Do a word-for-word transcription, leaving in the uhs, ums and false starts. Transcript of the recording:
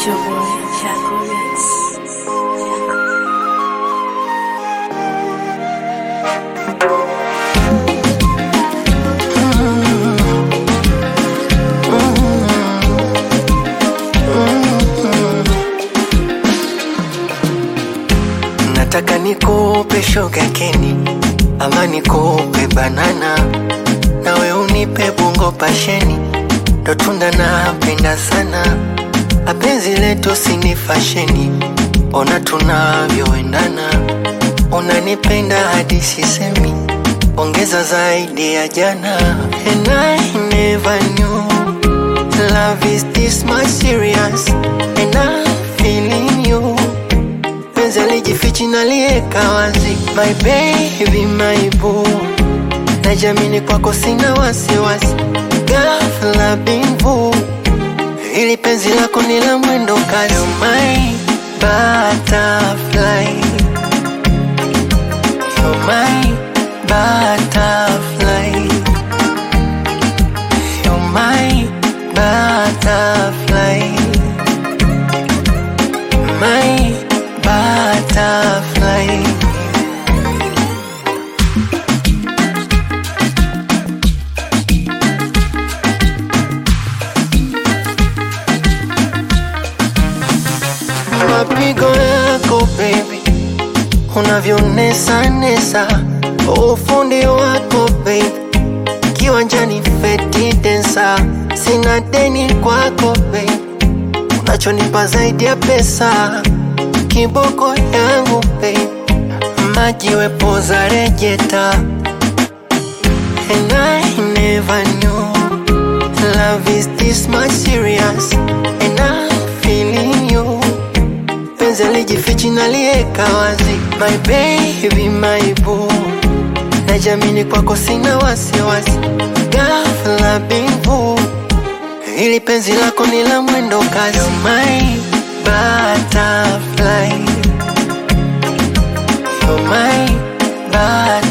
your boy, Jaco Rex. Nataka nikupe sugar cane ama nikupe banana, nawe unipe bungo pasheni, ndo tunda napenda sana. Apenzi letu sini fasheni, ona tunavyoendana. Unanipenda hadi sisemi, ongeza zaidi ya jana. And I never knew love is this much serious, and I'm feeling you. Penzi alijifichi nalieka wazi, my baby, my boo. Najamini kwako sina wasiwasi, ghafla bimbo. Hili penzi lako ni la mwendo kasi. You're my butterfly, you're my butterfly, you're my butterfly, my butterfly. Mapigo yako baby, unavyonesa nesa, ufundi wako baby, kiwanjani feti densa. Sina deni kwako baby, unachonipa zaidi ya pesa, kiboko yangu baby, maji wepoza rejeta. And I never knew love is this much serious, and I'm feeling you. Penzi alijifichi nalieka wazi, my baby, my boo. Najamini kwako sina wasiwasi, ghafla bimbo. Hili penzi lako ni la mwendo kasi. You're my butterfly, you're my butterfly.